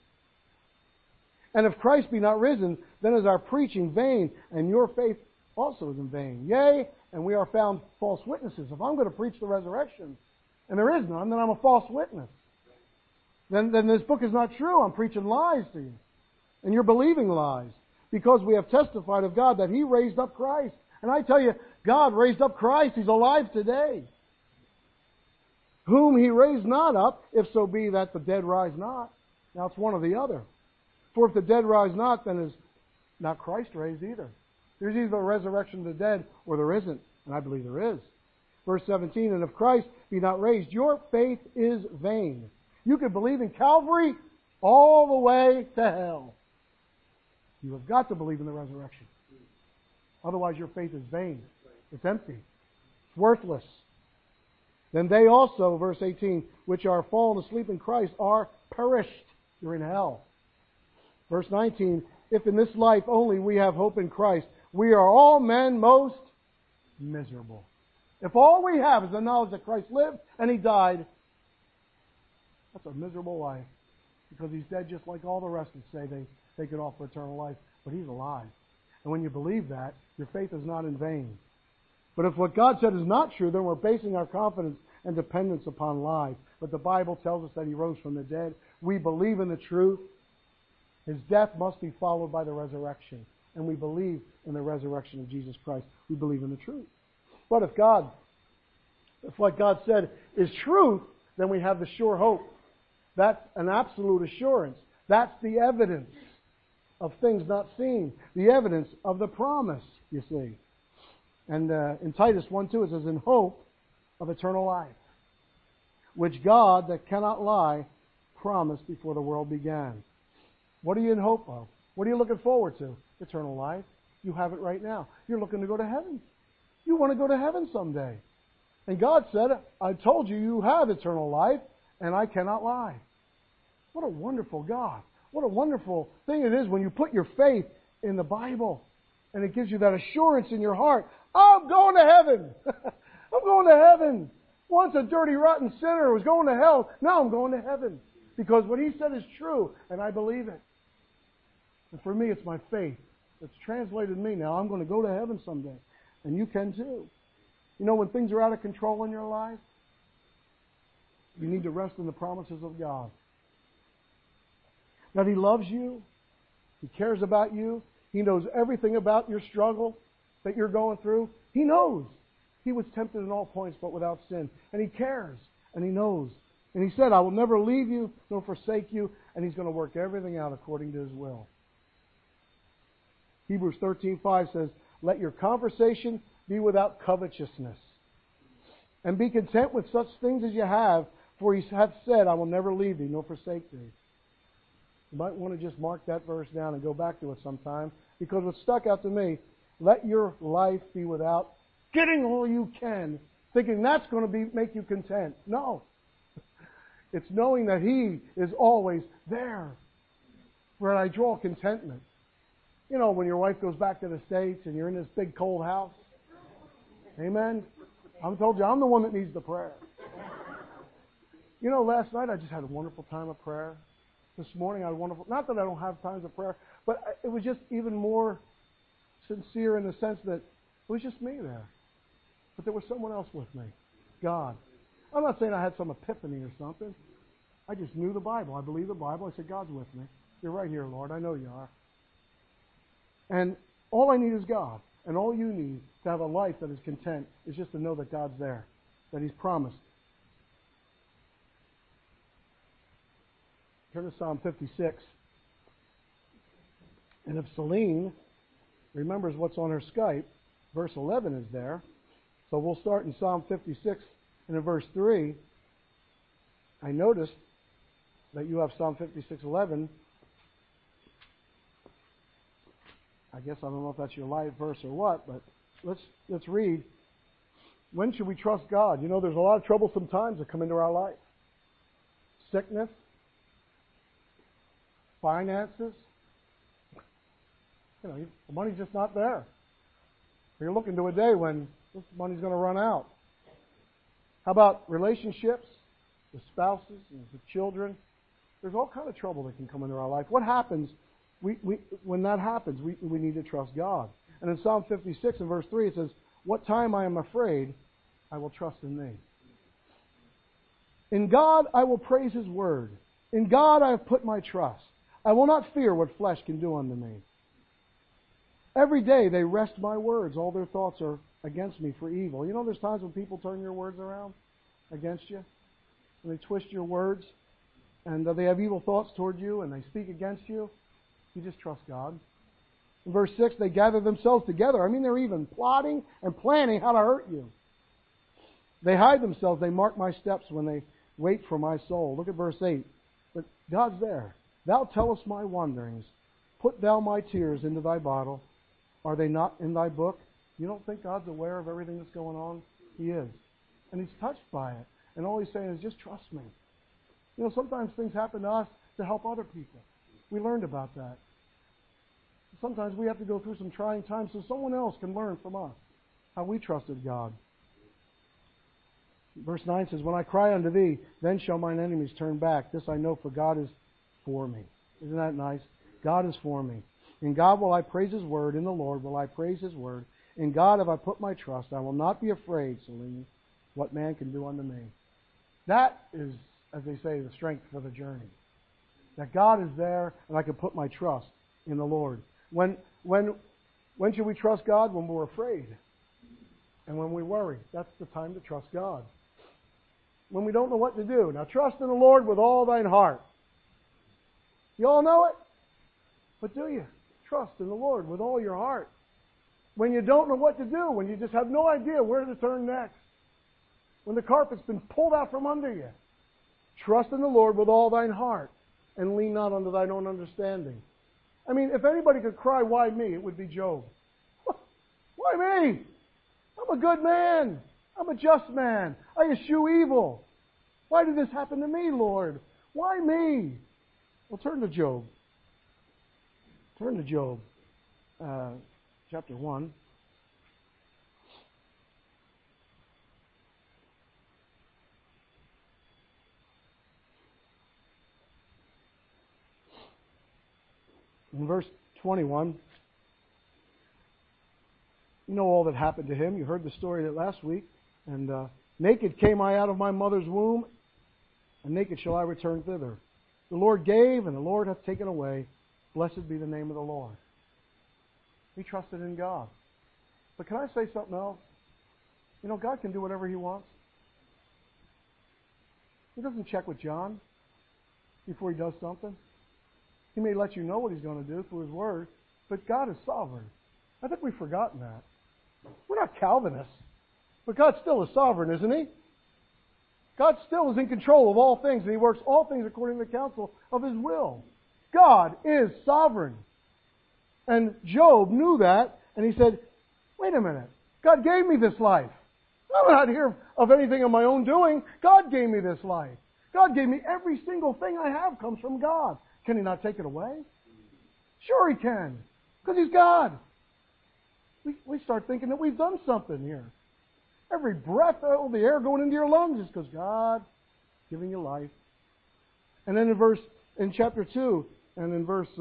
And if Christ be not risen, then is our preaching vain, and your faith also is in vain. Yea, and we are found false witnesses. If I'm going to preach the resurrection, and there is none, then I'm a false witness. Then this book is not true. I'm preaching lies to you. And you're believing lies. Because we have testified of God that He raised up Christ. And I tell you, God raised up Christ. He's alive today. Whom He raised not up, if so be that the dead rise not. Now it's one or the other. For if the dead rise not, then is not Christ raised either. There's either a resurrection of the dead or there isn't. And I believe there is. Verse 17, and if Christ be not raised, your faith is vain. You could believe in Calvary all the way to hell. You have got to believe in the resurrection. Otherwise your faith is vain. It's empty. It's worthless. Then they also, verse 18, which are fallen asleep in Christ are perished. You're in hell. Verse 19, if in this life only we have hope in Christ, we are all men most miserable. If all we have is the knowledge that Christ lived and He died, that's a miserable life. Because He's dead just like all the rest would say they could offer eternal life. But He's alive. And when you believe that, your faith is not in vain. But if what God said is not true, then we're basing our confidence and dependence upon lies. But the Bible tells us that He rose from the dead. We believe in the truth. His death must be followed by the resurrection. And we believe in the resurrection of Jesus Christ. We believe in the truth. But if what God said is truth, then we have the sure hope. That's an absolute assurance. That's the evidence of things not seen. The evidence of the promise, you see. And in Titus 1:2 it says, in hope of eternal life, which God that cannot lie promised before the world began. What are you in hope of? What are you looking forward to? Eternal life. You have it right now. You're looking to go to heaven. You want to go to heaven someday. And God said, I told you you have eternal life, and I cannot lie. What a wonderful God. What a wonderful thing it is when you put your faith in the Bible. And it gives you that assurance in your heart. I'm going to heaven. I'm going to heaven. Once a dirty, rotten sinner was going to hell. Now I'm going to heaven. Because what He said is true, and I believe it. And for me, it's my faith that's translated me now. I'm going to go to heaven someday. And you can too. You know, when things are out of control in your life, you need to rest in the promises of God. That He loves you. He cares about you. He knows everything about your struggle that you're going through. He knows. He was tempted in all points but without sin. And He cares. And He knows. And He said, I will never leave you nor forsake you. And He's going to work everything out according to His will. Hebrews 13:5 says, let your conversation be without covetousness. And be content with such things as you have, for He hath said, I will never leave thee nor forsake thee. You might want to just mark that verse down and go back to it sometime, because what stuck out to me, let your life be without getting all you can, thinking that's going to make you content. No. It's knowing that He is always there, where I draw contentment. You know, when your wife goes back to the States and you're in this big cold house. Amen? I told you, I'm the one that needs the prayer. You know, last night I just had a wonderful time of prayer. This morning I had a wonderful, not that I don't have times of prayer, but it was just even more sincere in the sense that it was just me there. But there was someone else with me. God. I'm not saying I had some epiphany or something. I just knew the Bible. I believe the Bible. I said, God's with me. You're right here, Lord. I know you are. And all I need is God. And all you need to have a life that is content is just to know that God's there, that He's promised. Turn to Psalm 56. And if Celine remembers what's on her Skype, verse 11 is there. So we'll start in Psalm 56 and in verse 3. I noticed that you have Psalm 56:11. I guess I don't know if that's your live verse or what, but let's read. When should we trust God? You know, there's a lot of troublesome times that come into our life. Sickness, finances. You know, the money's just not there. You're looking to a day when this money's going to run out. How about relationships with spouses and with children? There's all kind of trouble that can come into our life. What happens when that happens? We need to trust God. And in Psalm 56 and verse 3 it says, "What time I am afraid, I will trust in Thee. In God I will praise His word. In God I have put my trust. I will not fear what flesh can do unto me. Every day they wrest my words. All their thoughts are against me for evil." You know, there's times when people turn your words around against you. And they twist your words. And they have evil thoughts toward you. And they speak against you. You just trust God. In verse 6, they gather themselves together. I mean, they're even plotting and planning how to hurt you. They hide themselves. They mark my steps when they wait for my soul. Look at verse 8. But God's there. Thou tellest my wanderings. Put thou my tears into thy bottle. Are they not in thy book? You don't think God's aware of everything that's going on? He is. And He's touched by it. And all He's saying is, just trust me. You know, sometimes things happen to us to help other people. We learned about that. Sometimes we have to go through some trying times so someone else can learn from us how we trusted God. Verse 9 says, "When I cry unto Thee, then shall mine enemies turn back. This I know, for God is for me." Isn't that nice? God is for me. In God will I praise His word. In the Lord will I praise His word. In God have I put my trust. I will not be afraid, Celine, what man can do unto me. That is, as they say, the strength for the journey. That God is there and I can put my trust in the Lord. When should we trust God? When we're afraid. And when we worry. That's the time to trust God. When we don't know what to do. Now trust in the Lord with all thine heart. You all know it? But do you? Trust in the Lord with all your heart. When you don't know what to do, when you just have no idea where to turn next, when the carpet's been pulled out from under you, trust in the Lord with all thine heart and lean not unto thine own understanding. I mean, if anybody could cry, why me, it would be Job. Why me? I'm a good man. I'm a just man. I eschew evil. Why did this happen to me, Lord? Why me? Well, turn to Job. Turn to Job, chapter 1. In verse 21, you know all that happened to him. You heard the story last week. And naked came I out of my mother's womb, and naked shall I return thither. The Lord gave, and the Lord hath taken away. Blessed be the name of the Lord. He trusted in God. But can I say something else? You know, God can do whatever He wants. He doesn't check with John before He does something. He may let you know what He's going to do through His Word, but God is sovereign. I think we've forgotten that. We're not Calvinists, but God still is sovereign, isn't He? God still is in control of all things, and He works all things according to the counsel of His will. God is sovereign. And Job knew that, and he said, wait a minute, God gave me this life. I'm not here of anything of my own doing. God gave me this life. God gave me every single thing I have comes from God. Can He not take it away? Sure He can, because He's God. We start thinking that we've done something here. Every breath of the air going into your lungs is because God giving you life. And then in chapter 2 and in verse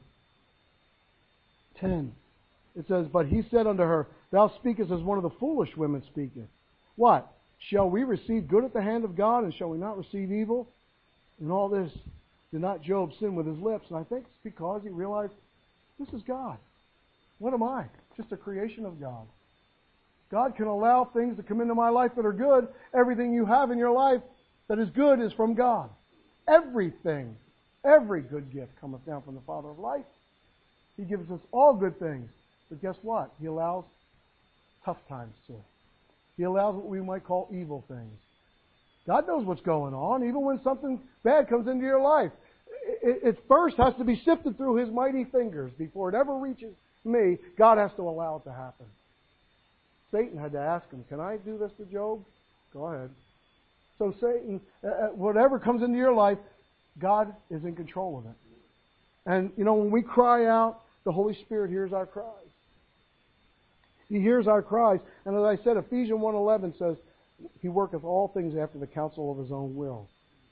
10, it says, but he said unto her, thou speakest as one of the foolish women speaketh. What? Shall we receive good at the hand of God, and shall we not receive evil? In all this, did not Job sin with his lips? And I think it's because he realized, this is God. What am I? Just a creation of God. God can allow things to come into my life that are good. Everything you have in your life that is good is from God. Everything, every good gift cometh down from the Father of life. He gives us all good things. But guess what? He allows tough times too. He allows what we might call evil things. God knows what's going on, even when something bad comes into your life. It first has to be sifted through His mighty fingers before it ever reaches me. God has to allow it to happen. Satan had to ask him, can I do this to Job? Go ahead. So Satan, whatever comes into your life, God is in control of it. And, when we cry out, the Holy Spirit hears our cries. He hears our cries. And as I said, Ephesians 1:11 says, He worketh all things after the counsel of His own will.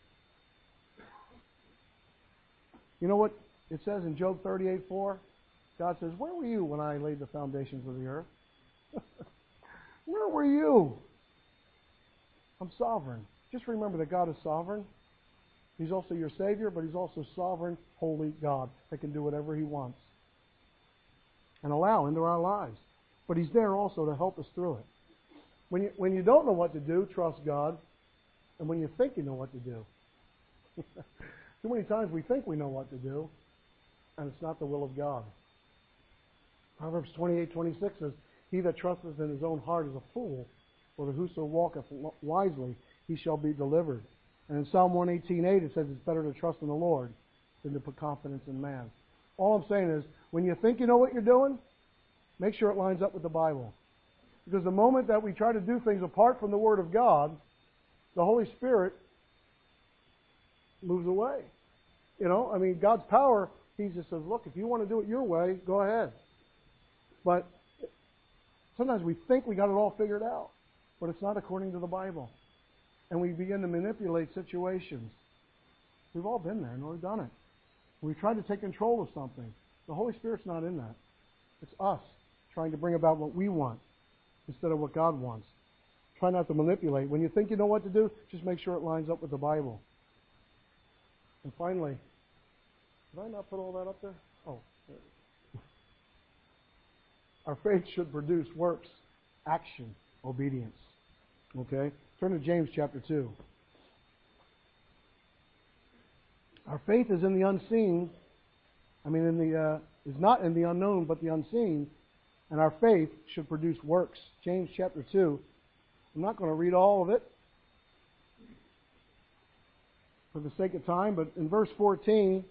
You know what it says in Job 38:4? God says, where were you when I laid the foundations of the earth? Where were you? I'm sovereign. Just remember that God is sovereign. He's also your Savior, but He's also sovereign, holy God that can do whatever He wants and allow into our lives. But He's there also to help us through it. When you don't know what to do, trust God. And when you think you know what to do. Too many times we think we know what to do, and it's not the will of God. Proverbs 28:26 says, he that trusteth in his own heart is a fool, for whoso walketh wisely, he shall be delivered. And in Psalm 118:8 it says it's better to trust in the Lord than to put confidence in man. All I'm saying is, when you think you know what you're doing, make sure it lines up with the Bible. Because the moment that we try to do things apart from the Word of God, the Holy Spirit moves away. God's power, He just says, look, if you want to do it your way, go ahead. But sometimes we think we got it all figured out, but it's not according to the Bible. And we begin to manipulate situations. We've all been there and we've done it. We try to take control of something. The Holy Spirit's not in that. It's us trying to bring about what we want instead of what God wants. Try not to manipulate. When you think you know what to do, just make sure it lines up with the Bible. And finally, did I not put all that up there? Oh, there it is. Our faith should produce works, action, obedience. Okay? Turn to James chapter 2. Our faith is in the unseen. Is not in the unknown, but the unseen. And our faith should produce works. James chapter 2. I'm not going to read all of it for the sake of time, but in verse 14,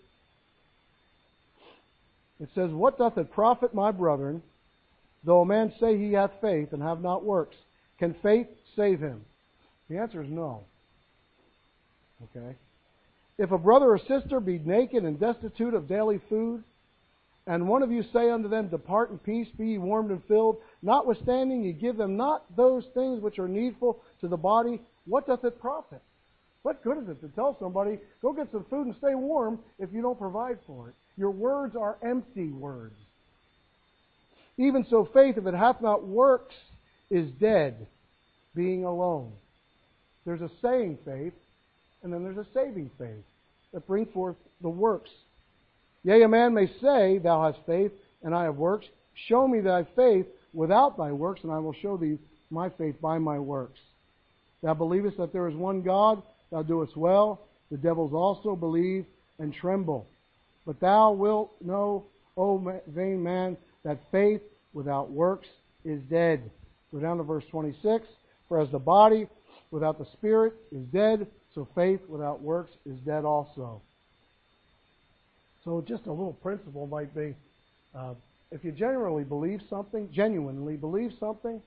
it says, what doth it profit, my brethren, though a man say he hath faith and have not works? Can faith save him? The answer is no. Okay? If a brother or sister be naked and destitute of daily food, and one of you say unto them, depart in peace, be ye warmed and filled, notwithstanding ye give them not those things which are needful to the body, what doth it profit? What good is it to tell somebody, go get some food and stay warm, if you don't provide for it? Your words are empty words. Even so faith, if it hath not works, is dead, being alone. There's a saying faith, and then there's a saving faith that bring forth the works. Yea, a man may say, thou hast faith, and I have works. Show me thy faith without thy works, and I will show thee my faith by my works. Thou believest that there is one God, thou doest well. The devils also believe and tremble. But thou wilt know, O vain man, that faith without works is dead. Go down to verse 26. For as the body without the spirit is dead, so faith without works is dead also. So just a little principle might be, if you genuinely believe something, then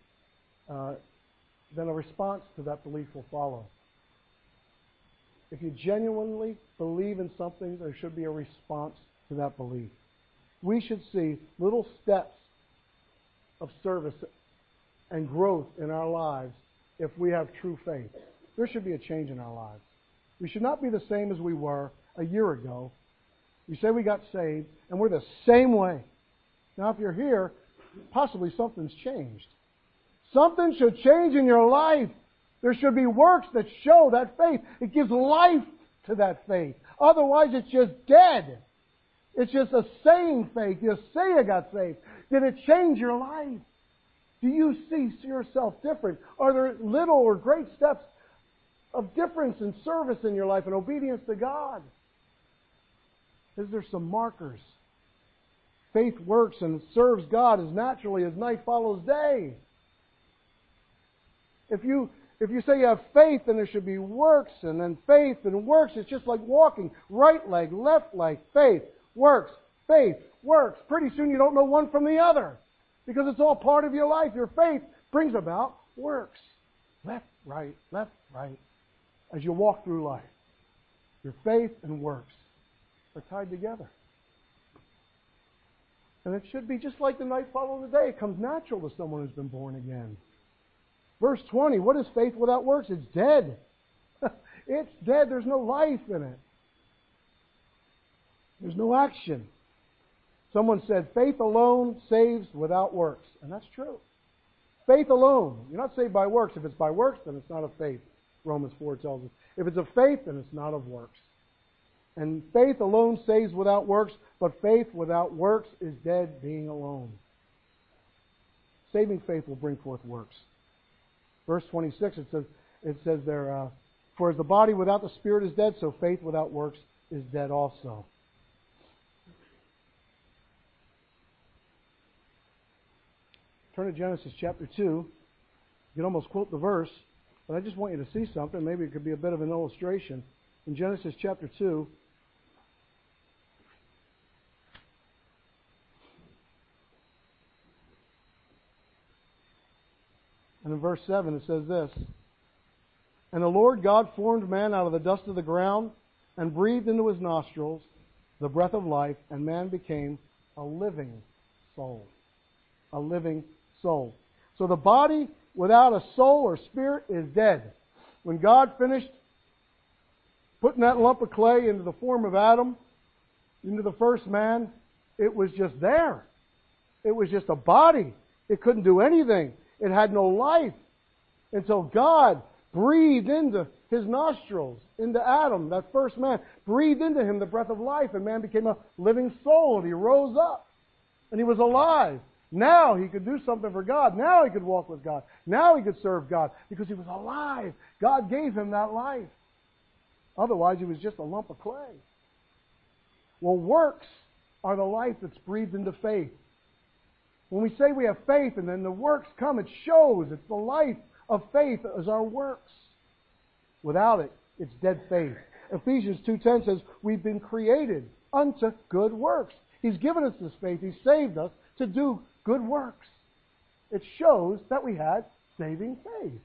a response to that belief will follow. If you genuinely believe in something, there should be a response to that belief. We should see little steps of service and growth in our lives if we have true faith. There should be a change in our lives. We should not be the same as we were a year ago. You say we got saved, and we're the same way. Now, if you're here, possibly something's changed. Something should change in your life. There should be works that show that faith. It gives life to that faith. Otherwise, it's just dead. It's just a saying faith. You say you got saved. Did it change your life? Do you see yourself different? Are there little or great steps of difference in service in your life and obedience to God? Is there some markers? Faith works and serves God as naturally as night follows day. If you say you have faith, then there should be works, and then faith and works. It's just like walking. Right leg, left leg, faith, works, faith, works. Pretty soon you don't know one from the other because it's all part of your life. Your faith brings about works. Left, right, as you walk through life. Your faith and works are tied together. And it should be just like the night following the day. It comes natural to someone who's been born again. Verse 20, what is faith without works? It's dead. It's dead. There's no life in it. There's no action. Someone said, faith alone saves without works. And that's true. Faith alone. You're not saved by works. If it's by works, then it's not of faith. Romans 4 tells us. If it's of faith, then it's not of works. And faith alone saves without works, but faith without works is dead, being alone. Saving faith will bring forth works. Verse 26, it says there, for as the body without the spirit is dead, so faith without works is dead also. Turn to Genesis chapter 2. You can almost quote the verse, but I just want you to see something. Maybe it could be a bit of an illustration. In Genesis chapter 2, and in verse 7 it says this, and the Lord God formed man out of the dust of the ground and breathed into his nostrils the breath of life, and man became a living soul. A living soul. So the body without a soul or spirit is dead. When God finished putting that lump of clay into the form of Adam, into the first man, it was just there. It was just a body. It couldn't do anything. It had no life until God breathed into his nostrils, into Adam, that first man, breathed into him the breath of life, and man became a living soul, and he rose up, and he was alive. Now he could do something for God. Now he could walk with God. Now he could serve God because he was alive. God gave him that life. Otherwise, he was just a lump of clay. Well, works are the life that's breathed into faith. When we say we have faith and then the works come, it shows. It's the life of faith as our works. Without it, it's dead faith. Ephesians 2:10 says, we've been created unto good works. He's given us this faith. He saved us to do good works. It shows that we had saving faith.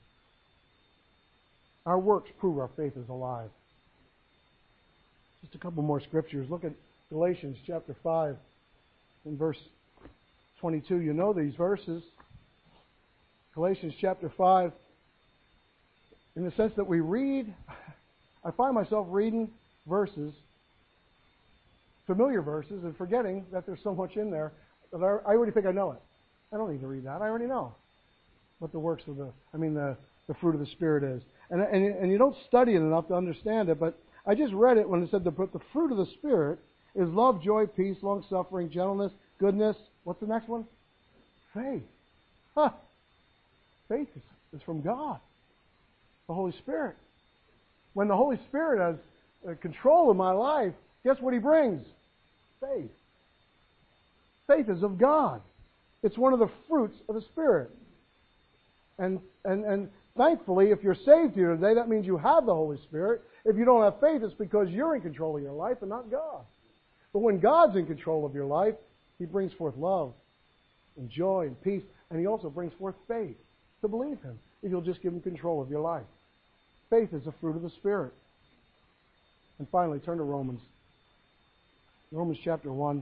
Our works prove our faith is alive. Just a couple more scriptures. Look at Galatians chapter 5 and verse 22. You know these verses. Galatians chapter 5, in the sense that we read, I find myself reading verses, familiar verses, and forgetting that there's so much in there that I already think I know it. I don't need to read that. I already know what the works of the fruit of the Spirit is. And you don't study it enough to understand it, but I just read it when it said the fruit of the Spirit is love, joy, peace, long-suffering, gentleness, goodness. What's the next one? Faith. Faith is from God, the Holy Spirit. When the Holy Spirit has control of my life, guess what He brings? Faith. Faith is of God. It's one of the fruits of the Spirit. And thankfully, if you're saved here today, that means you have the Holy Spirit. If you don't have faith, it's because you're in control of your life and not God. But when God's in control of your life, He brings forth love and joy and peace, and He also brings forth faith to believe Him if you'll just give Him control of your life. Faith is a fruit of the Spirit. And finally, turn to Romans. Romans chapter 1.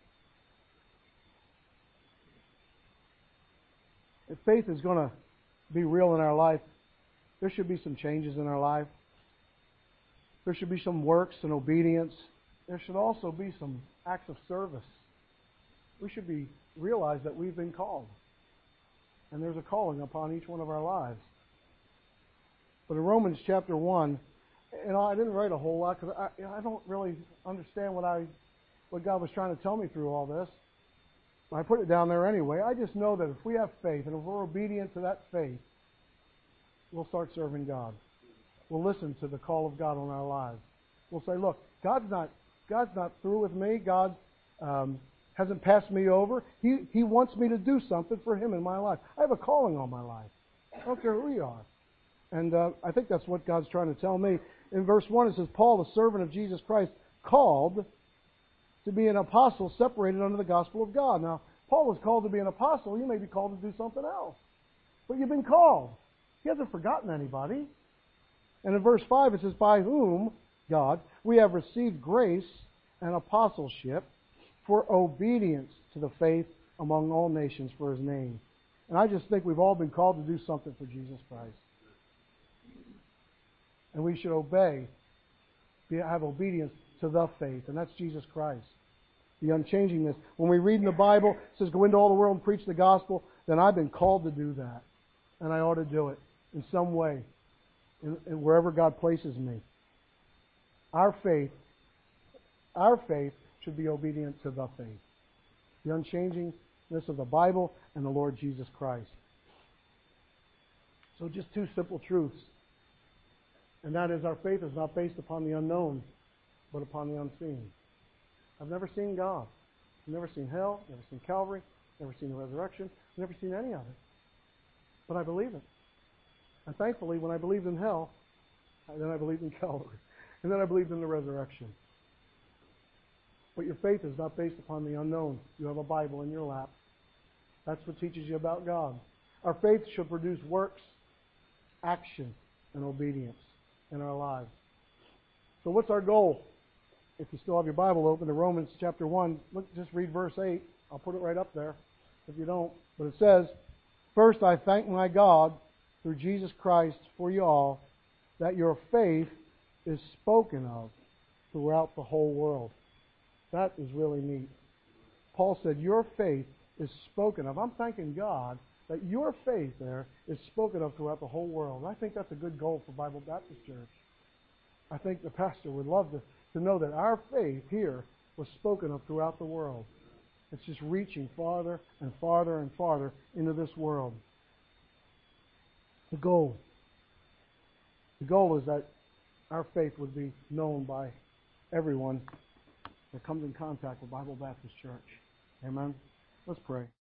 If faith is going to be real in our life, there should be some changes in our life. There should be some works and obedience. There should also be some acts of service. We should realize that we've been called. And there's a calling upon each one of our lives. But in Romans chapter 1, and I didn't write a whole lot because I don't really understand what God was trying to tell me through all this. I put it down there anyway. I just know that if we have faith and if we're obedient to that faith, we'll start serving God. We'll listen to the call of God on our lives. We'll say, look, God's not through with me. God hasn't passed me over. He wants me to do something for Him in my life. I have a calling on my life. I don't care who you are. And I think that's what God's trying to tell me. In verse 1 it says, Paul, the servant of Jesus Christ, called to be an apostle separated under the gospel of God. Now, Paul was called to be an apostle. You may be called to do something else. But you've been called. He hasn't forgotten anybody. And in verse 5 it says, by whom, God, we have received grace and apostleship for obedience to the faith among all nations for His name. And I just think we've all been called to do something for Jesus Christ. And we should have obedience to the faith, and that's Jesus Christ. The unchangingness. When we read in the Bible, it says, go into all the world and preach the gospel, then I've been called to do that. And I ought to do it in some way, in wherever God places me. Our faith should be obedient to the faith. The unchangingness of the Bible and the Lord Jesus Christ. So just two simple truths. And that is, our faith is not based upon the unknown, but upon the unseen. I've never seen God. I've never seen hell, never seen Calvary, never seen the resurrection, never seen any of it. But I believe it. And thankfully, when I believed in hell, then I believed in Calvary. And then I believed in the resurrection. But your faith is not based upon the unknown. You have a Bible in your lap. That's what teaches you about God. Our faith should produce works, action, and obedience in our lives. So what's our goal? If you still have your Bible open to Romans chapter 1, just read verse 8. I'll put it right up there if you don't. But it says, first I thank my God through Jesus Christ for you all, that your faith is spoken of throughout the whole world. That is really neat. Paul said, your faith is spoken of. I'm thanking God that your faith there is spoken of throughout the whole world. I think that's a good goal for Bible Baptist Church. I think the pastor would love to know that our faith here was spoken of throughout the world. It's just reaching farther and farther and farther into this world. The goal is that our faith would be known by everyone that comes in contact with Bible Baptist Church. Amen? Let's pray.